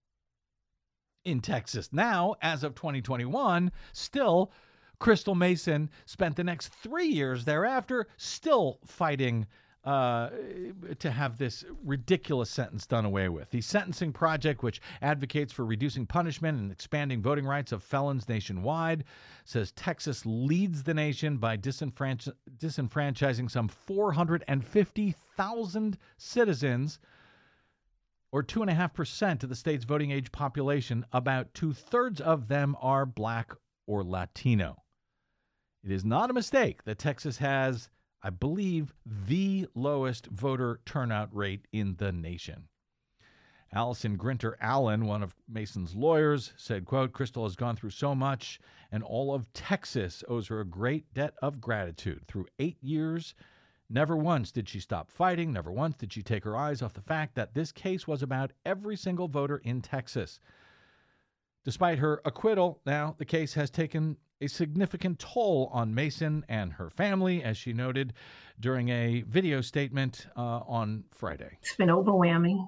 in Texas. Now, as of twenty twenty-one, still, Crystal Mason spent the next three years thereafter still fighting uh, to have this ridiculous sentence done away with. The Sentencing Project, which advocates for reducing punishment and expanding voting rights of felons nationwide, says Texas leads the nation by disenfranch- disenfranchising some four hundred fifty thousand citizens, or two point five percent of the state's voting age population. About two-thirds of them are Black or Latino. It is not a mistake that Texas has, I believe, the lowest voter turnout rate in the nation. Allison Grinter Allen, one of Mason's lawyers, said, quote, Crystal has gone through so much, and all of Texas owes her a great debt of gratitude. Through eight years, never once did she stop fighting. Never once did she take her eyes off the fact that this case was about every single voter in Texas. Despite her acquittal, now the case has taken a significant toll on Mason and her family, as she noted during a video statement uh, on Friday. It's been overwhelming.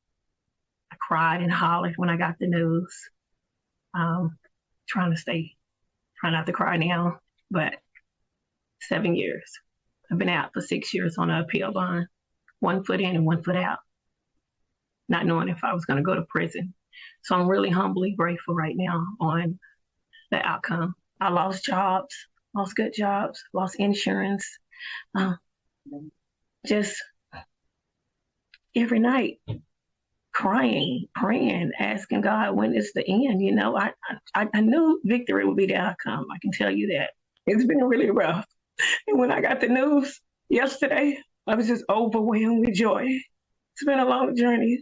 I cried and hollered when I got the news. Um, trying to stay, trying not to cry now, but seven years. I've been out for six years on an appeal bond, one foot in and one foot out, not knowing if I was going to go to prison. So I'm really humbly grateful right now on the outcome. I lost jobs, lost good jobs, lost insurance. Uh, just every night crying, praying, asking God, when is the end? You know, I, I, I knew victory would be the outcome. I can tell you that. It's been really rough. And when I got the news yesterday, I was just overwhelmed with joy. It's been a long journey.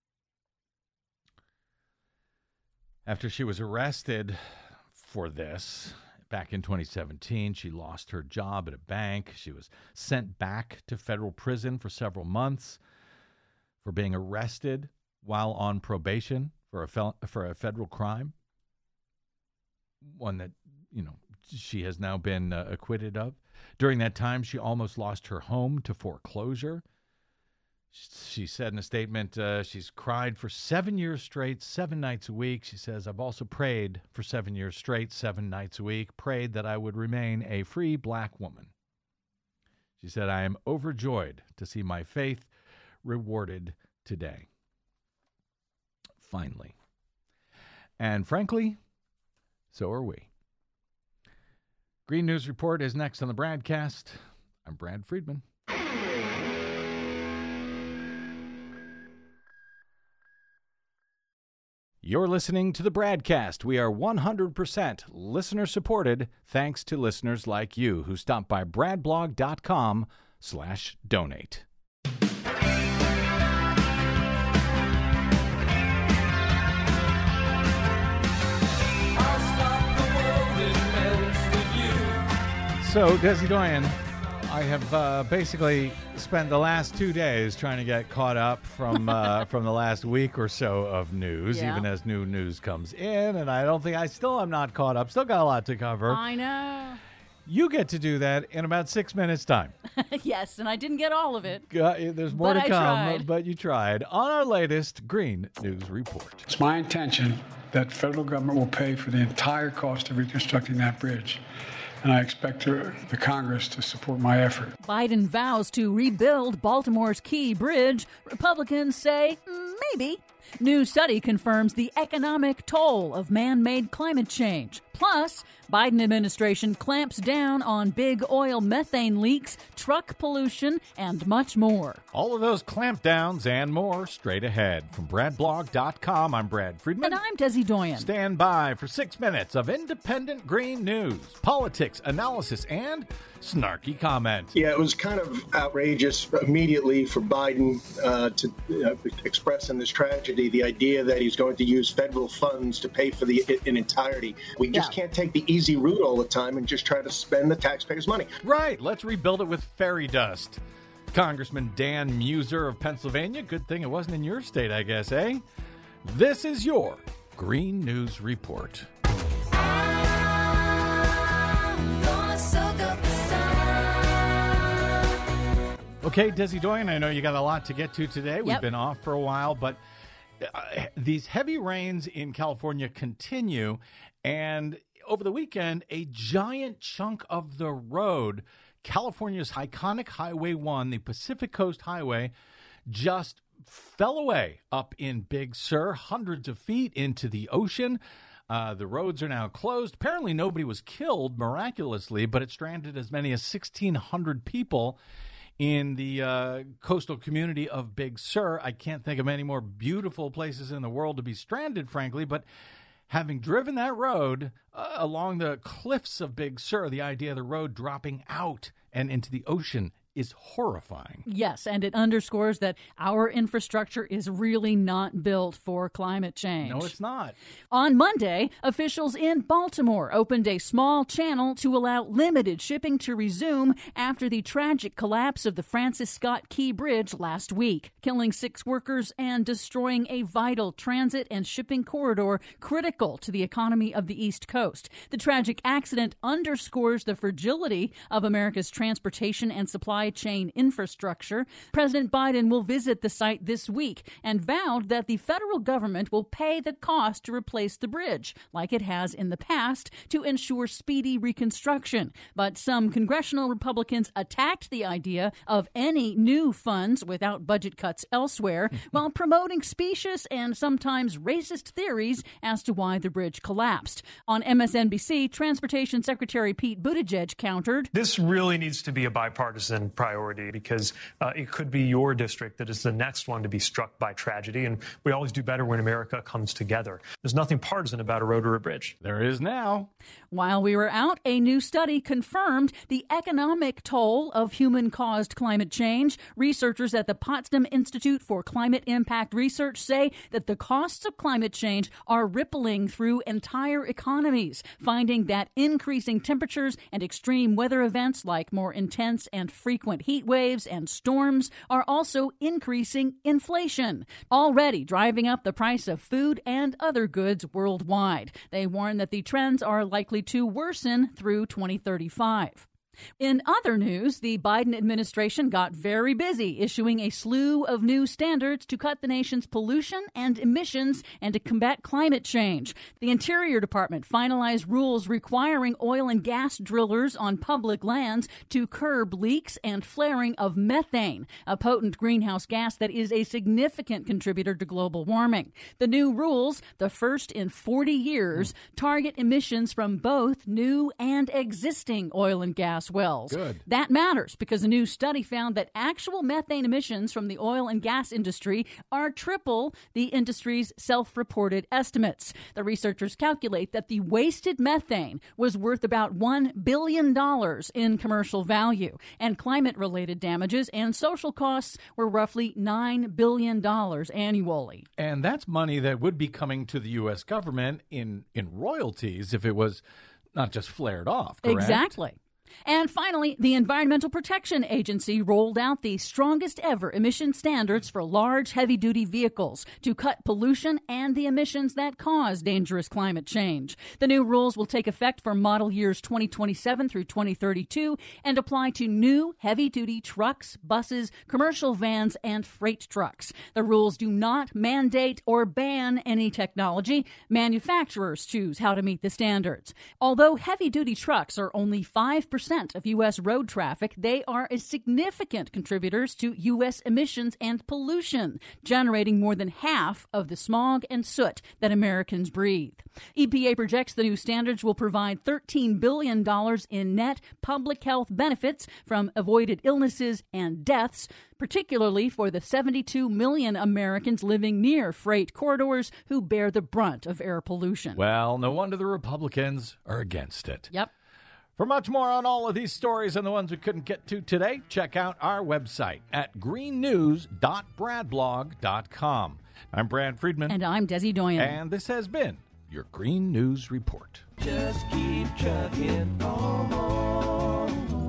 After she was arrested for this back in twenty seventeen, she lost her job at a bank. She was sent back to federal prison for several months for being arrested while on probation for a fel- for a federal crime, one that, you know, she has now been uh, acquitted of. During that time, she almost lost her home to foreclosure. She said in a statement, uh, she's cried for seven years straight, seven nights a week. She says, I've also prayed for seven years straight, seven nights a week, prayed that I would remain a free Black woman. She said, I am overjoyed to see my faith rewarded today. Finally. And frankly, so are we. Green News Report is next on the BradCast. I'm Brad Friedman. You're listening to the BradCast. We are one hundred percent listener-supported thanks to listeners like you who stop by bradblog.com slash donate. So, Desi Doyen, I have uh, basically spent the last two days trying to get caught up from uh, from the last week or so of news, yeah. even as new news comes in, and I don't think I still am not caught up. Still got a lot to cover. I know. You get to do that in about six minutes' time. Yes, and I didn't get all of it. Uh, there's more but to I come, tried. but you tried. On our latest Green News Report. It's my intention that federal government will pay for the entire cost of reconstructing that bridge. And I expect to, the Congress to support my effort. Biden vows to rebuild Baltimore's Key Bridge. Republicans say, mm, maybe. New study confirms the economic toll of man-made climate change. Plus, Biden administration clamps down on big oil methane leaks, truck pollution, and much more. All of those clampdowns and more straight ahead. From Brad Blog dot com, I'm Brad Friedman. And I'm Desi Doyen. Stand by for six minutes of independent green news, politics, analysis, and snarky comment. Yeah, it was kind of outrageous immediately for Biden uh, to uh, express in this tragedy the idea that he's going to use federal funds to pay for the in entirety. We just yeah. can't take the easy route all the time and just try to spend the taxpayers' money. Right. Let's rebuild it with fairy dust. Congressman Dan Muser of Pennsylvania. Good thing it wasn't in your state, I guess, eh? This is your Green News Report. Okay, Desi Doyen, I know you got a lot to get to today. We've yep. been off for a while, but uh, these heavy rains in California continue, and over the weekend, a giant chunk of the road, California's iconic Highway one, the Pacific Coast Highway, just fell away up in Big Sur, hundreds of feet into the ocean. Uh, the roads are now closed. Apparently nobody was killed miraculously, but it stranded as many as sixteen hundred people in the uh, coastal community of Big Sur. I can't think of any more beautiful places in the world to be stranded, frankly, but having driven that road uh, along the cliffs of Big Sur, the idea of the road dropping out and into the ocean is horrifying. Yes, and it underscores that our infrastructure is really not built for climate change. No, it's not. On Monday, officials in Baltimore opened a small channel to allow limited shipping to resume after the tragic collapse of the Francis Scott Key Bridge last week, killing six workers and destroying a vital transit and shipping corridor critical to the economy of the East Coast. The tragic accident underscores the fragility of America's transportation and supply chain infrastructure. President Biden will visit the site this week and vowed that the federal government will pay the cost to replace the bridge, like it has in the past, to ensure speedy reconstruction. But some congressional Republicans attacked the idea of any new funds without budget cuts elsewhere, while promoting specious and sometimes racist theories as to why the bridge collapsed. On M S N B C, Transportation Secretary Pete Buttigieg countered, "This really needs to be a bipartisan priority because uh, it could be your district that is the next one to be struck by tragedy, and we always do better when America comes together. There's nothing partisan about a road or a bridge." There is now. While we were out, a new study confirmed the economic toll of human-caused climate change. Researchers at the Potsdam Institute for Climate Impact Research say that the costs of climate change are rippling through entire economies, finding that increasing temperatures and extreme weather events like more intense and frequent heat waves and storms are also increasing inflation, already driving up the price of food and other goods worldwide. They warn that the trends are likely to worsen through twenty thirty-five. In other news, the Biden administration got very busy issuing a slew of new standards to cut the nation's pollution and emissions and to combat climate change. The Interior Department finalized rules requiring oil and gas drillers on public lands to curb leaks and flaring of methane, a potent greenhouse gas that is a significant contributor to global warming. The new rules, the first in forty years, target emissions from both new and existing oil and gas wells. Good. That matters because a new study found that actual methane emissions from the oil and gas industry are triple the industry's self-reported estimates. The researchers calculate that the wasted methane was worth about one billion dollars in commercial value, and climate-related damages and social costs were roughly nine billion dollars annually. And that's money that would be coming to the U S government in, in royalties if it was not just flared off, correct? Exactly. And finally, the Environmental Protection Agency rolled out the strongest ever emission standards for large, heavy-duty vehicles to cut pollution and the emissions that cause dangerous climate change. The new rules will take effect for model years twenty twenty-seven through twenty thirty-two and apply to new heavy-duty trucks, buses, commercial vans, and freight trucks. The rules do not mandate or ban any technology. Manufacturers choose how to meet the standards. Although heavy-duty trucks are only five percent percent of U S road traffic, they are a significant contributors to U S emissions and pollution, generating more than half of the smog and soot that Americans breathe. E P A projects the new standards will provide thirteen billion dollars in net public health benefits from avoided illnesses and deaths, particularly for the seventy-two million Americans living near freight corridors who bear the brunt of air pollution. Well, no wonder the Republicans are against it. Yep. For much more on all of these stories and the ones we couldn't get to today, check out our website at green news dot brad blog dot com. I'm Brad Friedman. And I'm Desi Doyen. And this has been your Green News Report. Just keep chugging on.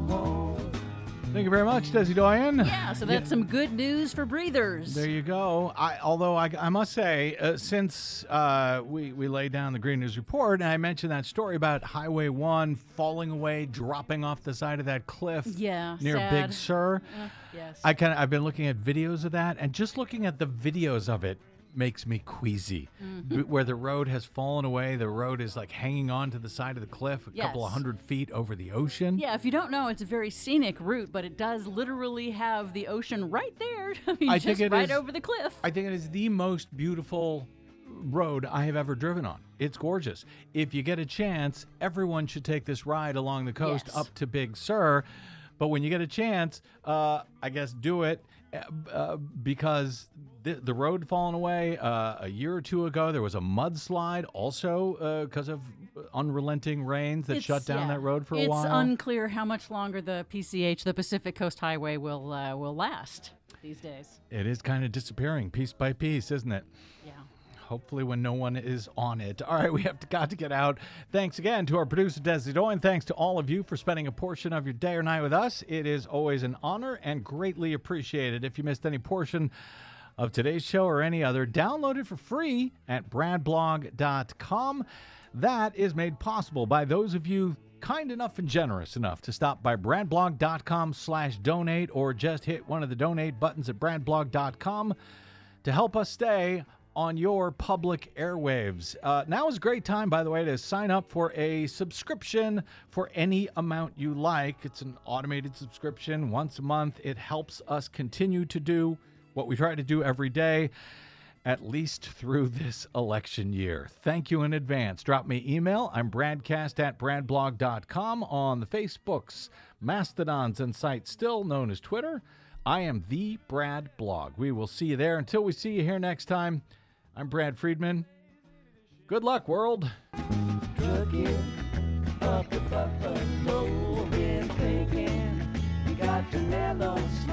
Thank you very much, Desi Doyen. Yeah, so that's yeah. some good news for breathers. There you go. I, although I, I must say, uh, since uh, we, we laid down the Green News Report, and I mentioned that story about Highway one falling away, dropping off the side of that cliff yeah, near sad. Big Sur. Uh, yes. I kind of I've been looking at videos of that, and just looking at the videos of it makes me queasy. Mm-hmm. Where the road has fallen away, the road is like hanging on to the side of the cliff a yes. couple of hundred feet over the ocean. Yeah, if you don't know, it's a very scenic route, but it does literally have the ocean right there. I mean, I just think it right is, over the cliff. I think it is the most beautiful road I have ever driven on. It's gorgeous. If you get a chance, everyone should take this ride along the coast yes. up to Big Sur. But when you get a chance, uh, I guess do it uh, because the, the road fallen away uh, a year or two ago. There was a mudslide also because uh, of unrelenting rains that it's, shut down yeah. that road for a it's while. It's unclear how much longer the P C H, the Pacific Coast Highway, will uh, will last these days. It is kind of disappearing piece by piece, isn't it? Yeah. Hopefully when no one is on it. All right, we have to, got to get out. Thanks again to our producer, Desi Doyen. Thanks to all of you for spending a portion of your day or night with us. It is always an honor and greatly appreciated. If you missed any portion of today's show or any other, download it for free at brad blog dot com. That is made possible by those of you kind enough and generous enough to stop by brad blog dot com slash donate or just hit one of the donate buttons at brad blog dot com to help us stay on your public airwaves. Uh, now is a great time, by the way, to sign up for a subscription for any amount you like. It's an automated subscription once a month. It helps us continue to do what we try to do every day, at least through this election year. Thank you in advance. Drop me email. I'm bradcast at brad blog dot com on the Facebooks, Mastodons, and sites still known as Twitter. I am the Brad Blog. We will see you there. Until we see you here next time, I'm Brad Friedman. Good luck, world. Trucking up the Buffalo, been thinking you got the mellow